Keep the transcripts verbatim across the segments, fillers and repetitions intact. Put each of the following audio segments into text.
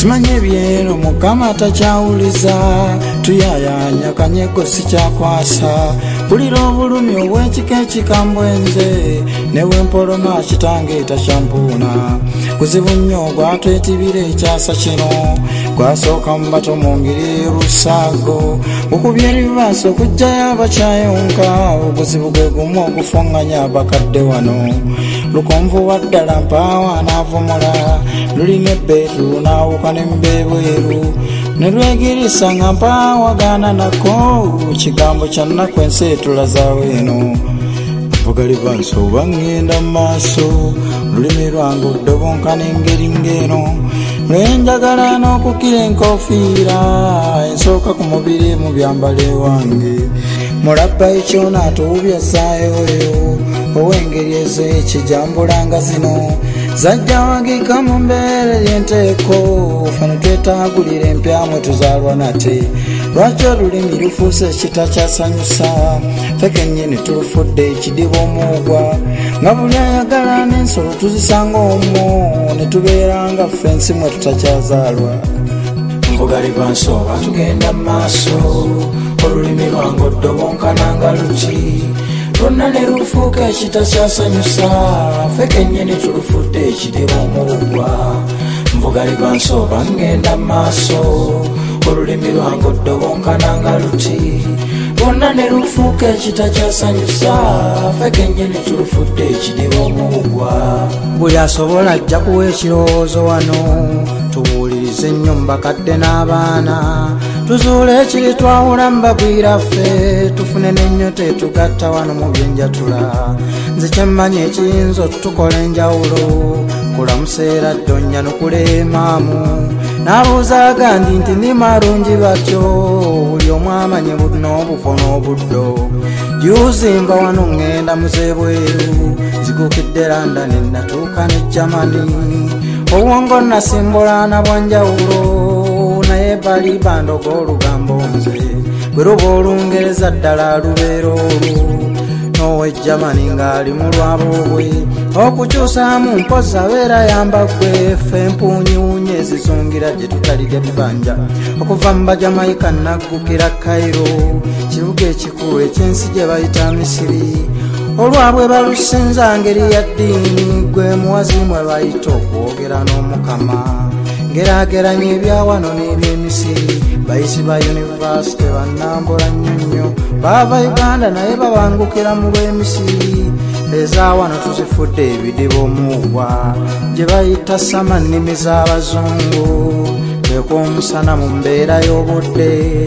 simanye byero mukama takyawuliza tuyayanya kanyego sikyakwasa bulira obulumi obw'ekika ekikambwenze newempoloma kitange tashampuna kuzibu nnyo gwatwetibira ekyasa kino gwasooka mu bato mu ngeri rusaago okubya ebibaaso okujjayo abakyayonka obuzibu gwe gumu okufuŋŋanya abakadde wano lukonvu waddala mpaawo anaavumula lulina ebbeetu naawuka n'embeebweru ne lwegirisa nga mpaawo agaana nako kigambo kya nnaku ensi etulazaawo eno mvuga livansi oba ŋŋenda mu maaso lulimi lwange oddobonkana engeri ng'eno lwenjagala n'okukira enkofiira ensooka ku mubiri mu byambale wange mulabba ekyona atuwubyasaayoyo ow'engeri ezo ekijambulanga zino zajja wagika mu mbeere y'enteeko fano twetaagulira empyamwe tuzaalwa nate lwaki olulimi lufuuse ekitakyasanyusa ffe kennyini tulufudde ekidiba omuugwa nga buli ayagala n'ensolo tuzisanga omwo ne tubeeranga ffe ensi mwe tutakyazaalwa mvuga livansi oba tugenda mu maaso olulimi lwange oddobonkananga luki lwonna ne lufuuka ekitakyasanyusa ffe kennyini tulufudde ekidiba omuugwa mvuga livansi oba ngenda mu maaso olulimi lwange oddobonkananga luti lwonna ne lufuuka ekitakyasanyusa ffe kennyini tulufudde ekidiba omuugwa buli asobola ajja kuwa ekirowoozo wano tubuulirize ennyo mu bakadde n'abaana tuzuule ekiri twawula mu bagwira ffe tufune n'ennyota etugatta wano mu byenjatula nze kyemmanyi ekiyinza otukola enjawulo kulamuseera ddonya nokuleemaamu n'abuuza agandi nti ndi marungi batyo buli omu amanye n'obufo n'obuddo juuzi nva wano ŋŋenda muzeebweru zigukidde London natuuka ne Germany obwongo nasimbula na bwanjawulo naye bali bandoga olugambo nze bwe luba Olungereza ddala lubeera olwo n'owe Germany ng'ali mu lwabo bwe okukyusaamu mpozi abeera yamba gwe ffe empuunyuunye ezizungira gye tutalidde bibanja okuva mu Bajamaika naggukira Cairo kibuga ekikulu eky'ensi gye bayita Misiri olwabwe balusinza ngeri ya ddiini gwe muwazi mwe bayita okwogera n'omukama ngeraageranya ebyawano n'ebyemisiri bayisi ba yunivasite bannambula nnyonnyo baava Uganda naye babangukira mu lw'emisiri ezaawano tuzifudde ebidiba omuugwa gye bayita sama nnimi z'abazungu beek'omusana mu mbeera y'obudde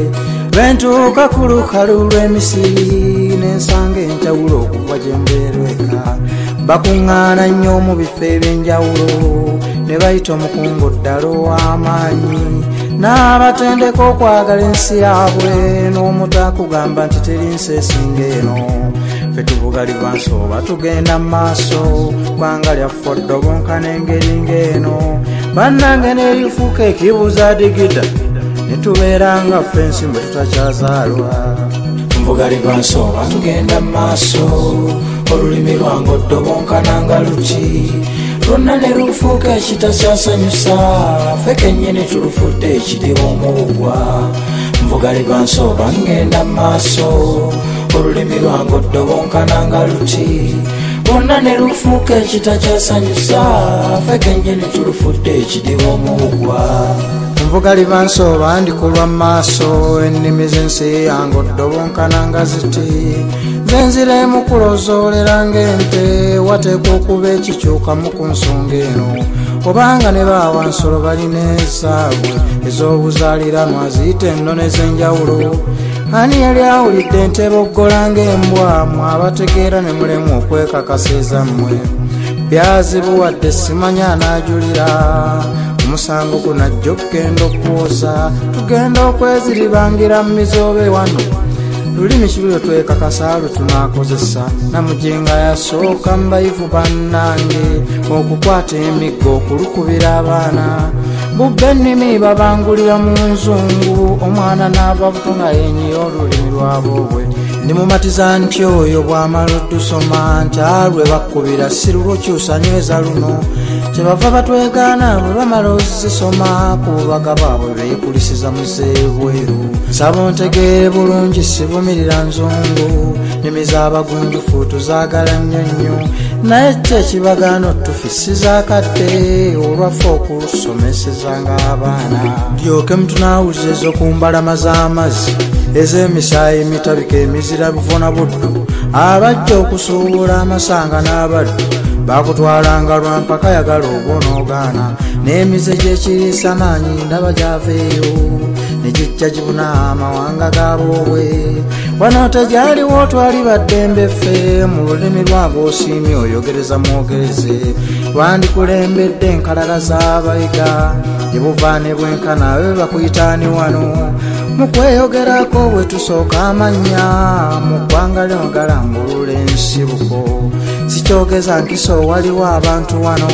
lwentuuka ku lukalu lw'emisiri n'ensanga enjawulo okuva gye mbeerweka bakuŋŋaana nnyo mu bifo eby'enjawulo ne bayita omukungu ddala ow'amaanyi n'abatendeka okwagala ensi yaabwe n'omutakugamba nti teri nsi esinga eno ffe tuvuga livansi oba tugenda mu maaso ggwanga lyaffe oddobonkana engeri ng'eno bannange n'erifuuka ekibuuza digida ne tubeera nga ffe ensi mwe tutakyazaalwa mvuga livansi oba tugenda mu maaso olulimi lwange oddobonkananga luki lwonna ne lufuuka ekitakyasanyusa ffe kennyini tulufudde ekidiba omuugwa mvuga livansi oba ngenda mu maaso olulimi lwange oddobonkananga luti lwonna ne lufuuka ekitakyasanyusa ffe kennyini tulufudde ekidiba omuugwa mvuga livansi oba ndikulwa mu maaso ennimi z'ensi yange oddobonkananga ziti nze nziremu kulozoolera ng'ente wateekwa okuba ekikyukamu ku nsonga eno obanga ne baawa nsolo balina ezaabwe ez'obuzaaliranwa ziyita ennono ez'enjawulo ani yali awulidde nteboggola ng'embwa mmwe abategeera ne mulemu okwekakasa ezammwe byazibuwadde simanya anaajulira omusango gunajja okugenda okwoza tugenda okweziribangira mu mizobe wano lulimi kiruyo twekakasa lwe tunaakozesa namujinga yasooka mu bayivu bannange okukwata emiggo okulukubira abaana bubba ennimi babangulira mu nzungu omwana n'ava buto nga yenyiya olulimi lwabobwe ndimumatiza nti oyo bw'amala oddusoma nti alwe bakkubira si lulwokyusa nyweza luno kyebava batwegana bwe bamala ozisoma ku bubaga bwabwe beekulisiza muzeebweru. Saba ontegeere bulungi sivumirira nzungu, nnimi z'abagunjufu tuzaagala nnyo nnyo, naye kyo ekibagaano tufisiza kadde olwaffe okulusomesezanga abaana. Ndyoke mutunaawuliza ez'okumbalama z'amazzi ez'emisaayi emitabika emizira buvuna buddu, abajja okusuubula amasanga n'abaddu bakutwalanga lwampaka yagala obwonoogaana, n'emize gy'ekiriisa naanyi ndaba gy'aveeyo ne gijja gibuna amawanga g'abobwe. Wano tegyaliwo twali baddembe ffe, mu lulimi lw'ab'osiimye oyogereza mwogereze, lwandikulembedde enkalala z'abayiga ebuva ne bwenkana be bakuyitaani wano. Mu kweyogerako bwe tusooka amannya mu ggwanga lino galambulula ensibuko, sikyogeza nkiso waliwo abantu wano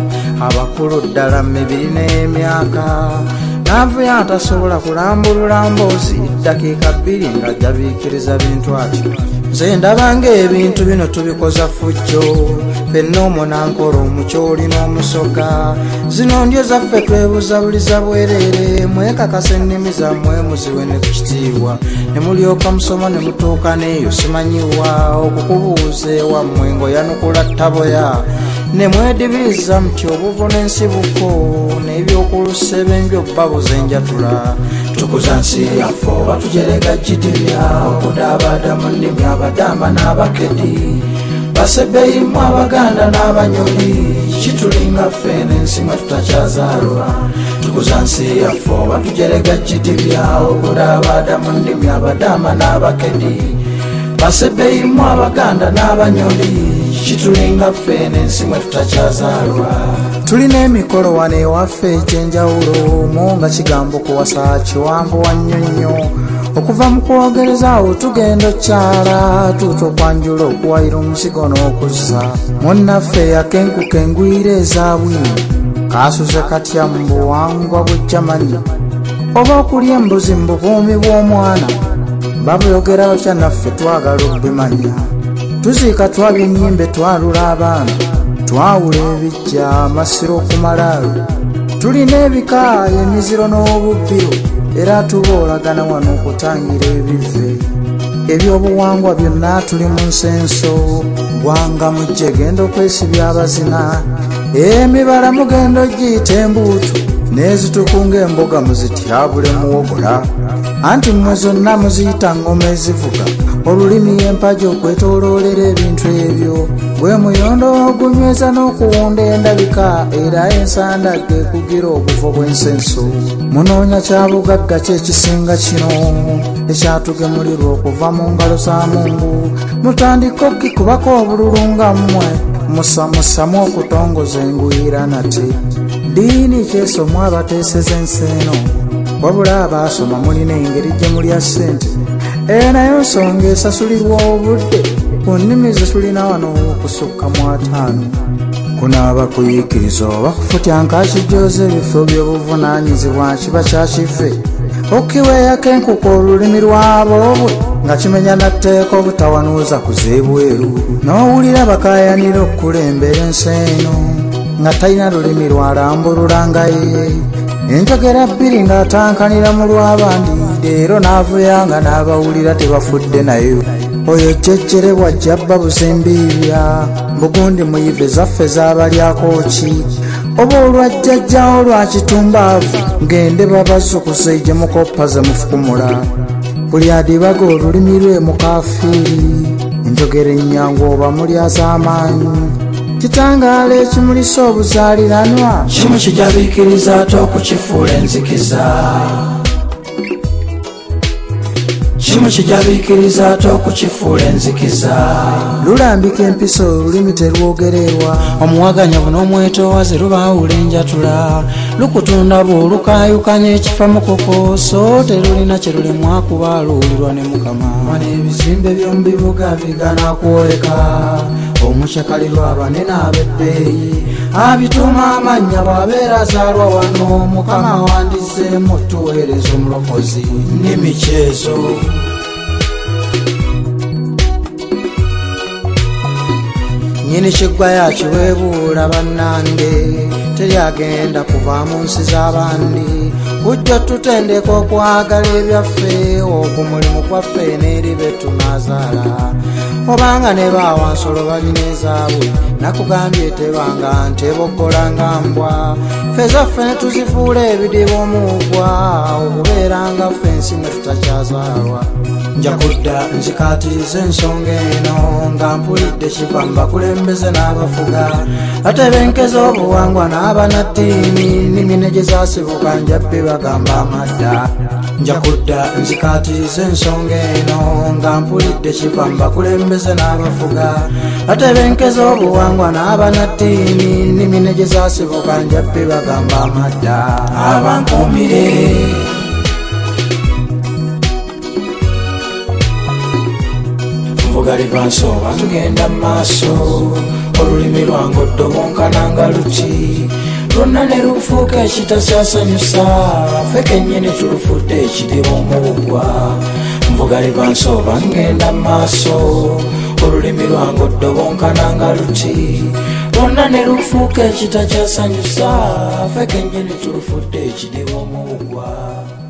abakulu ddala mu mibiri n'emyaka, naavuyo atasobola kulambulula mboozi ddakiika bbiri ng'ajja biikiriza bintu atyo. Nze ndaba ng'ebintu bino tubikoza fujjo, ffenna omunankolo omukyoli n'omusoga, zino ndyo zaffe twebuzabuliza bwereere, mwekakasa ennimi zammwe muziwe ne ku kitiibwa, ne mulyoka musoma ne mutuuka n'eyo simanyiwa okukubuuza ewammwe ng'oyanukula ttaboya, ne mwedibiriza muti obuvu n'ensibuko n'ebyokulusebenju obbabuza enjatula. Tukuza nsi yaffe oba tujerega gidibya, okudaabada mu nnimi abadamba n'abakedi, basebbeyimu abaganda n'abanyoli, kitulinga ffe n'ensi mwe tutakyazaalwa. Tukuza nsi yaffe oba tujerega gidibya, okudaabada mu nnimi abadamba n'abakedi, basebbeyimu abaganda n'abanyoli, kitulinga ffe n'ensi mwe tutakyazaalwa. Tulina emikolo wano ewaffe ekyenjawulo, mu nga kigambo kuwasa kiwanvu wa nnyo nnyo, okuva mu kwogereza awo tugenda okyala tuuta okwanjula okuwayira omuzigo n'okuzza. Munnaffe yakenkuka engwira ezabwino kaasuze katya mu buwangwa bw'ejjamani, oba okulya embuzi mu bukuumi bw'omwana, babuyogera batya naffe twagala okubimanya. Tuziika twabya ennyimbe twalula abaana, twawula ebijja amasiro ku malaalo, tulina ebika emiziro n'obubbiro, era tuboolagana wano okutangira ebive ebyobuwangwa byonna. Tuli mu nsenso gwanga mujje genda okwesibya abazina, emibala mugenda ogiyita embuutu, n'ezitukunga emboga muzityabule muwogola, anti mmwe zonna muziyita ngoma ezivuga, olulimi empagi okwetooloolera ebintu ebyo, gwe muyondo ogunyweza n'okuwunda endabika, era ensanda ge kugira obuvo bw'ensenso. Munoonya kyabugagga kyekisinga kino ekyatugemulirwa okuva mu ngalo za Mungu, mutandika okukikubako obululu nga mmwe, musamusamu okutongoza engwira nate. Ddiini kyesomwa abateeseza ensi eno, wabula abaasoma mulina engeri gye mulya ssente, era nayo nsonga esasulirwa obudde ku nnimi ze tulina wano okusukka mu ataano. Kunaaba kuyiikiriza oba kufutya nkakijooza ebifo by'obuvunaanyizibwa kiba kyakive, okkiweeyako enkuka olulimi lw'abobwe nga kimenya natteeka obutawanuuza kuzeebweru, n'owulira bakaayanira okukulembera ensi eno nga talina lulimi lwalambulula nga ye. Enjogera bbiri ng'atankanira mu lw'abandi, leero n'avuyanga n'abawulira tebafudde nayo. Oyo jjejjere bw'ajja babuza embiibya, mbugundi muyive zaffe z'abalyako ki, oba olwajjajjawo lwa kitumbaavu ngende babazzukuze gye mukoppa ze mufukumula. Buli adibaga olulimi lwe mukafiiri, enjogera ennyangu oba mulyaz'amaanyi, kitangaala ekimulisa obuzaaliranwa, kimu kijabiikiriza ate okukifuula enzikiza, kimu kijabiikiriza ate okukifuula enzikiza. Lulambika empisa olulimi terwogererwa, omuwaganya buno omwetoowaze lubaawula enjatula, lukutunda bw'olukaayukanya ekifa mukoko, so terulina kye lulemwa kuba luwulirwa ne Mukama. Wano ebizimbe by'omu bibuga bigana kwoleka, omucyakalirwa abanene ab'ebbeeyi, abituuma amannya bw'abeera azaalwa wano. Mukama wandizeemu tuweereza omulokozi n'emikyezo. nyini kiggwa yakiweebuula bannange teryagenda kuva mu nsi z'abandi kujja tutendeka okwagala ebyaffe ogwo mulimu gwaffe n'eri be tunaazaala obanga ne baawansolo balina ezaabwe nakugambye tebanga nteboggola nga mbwa ffe zaffe ne tuzifuula ebidiba omuugwa okubeera nga ffe ensi ne tutakyazaalwa nja kudda nzikaatiriza ensonga eno nga mpulidde kiva mu bakulembeze n'abafuga atebenkeza obuwangwa n'abanaddiini nimine gye zaasibuka njabbe bagamba amadda nja kudda nzikaatiriza ensonga eno nga mpulidde kiva mu bakulembeze n'abafuga atebenkeza obuwangwa n'abanaddiini nimine gye zaasibuka njabbe bagamba amadda abankuumire mvuga liva nsooba tugenda mu maaso olulimi lwange oddobonkana nga luki lwonna ne lufuuka ekitakyasanyusa ffe kennyini tulufudde ekidiba omuwugwa mvuga liva nsooba ngenda mu maaso olulimi lwange oddobonkana nga luki lwonna ne lufuuka ekitakyasanyusa ffe kennyini tulufudde ekidiba omuwugwa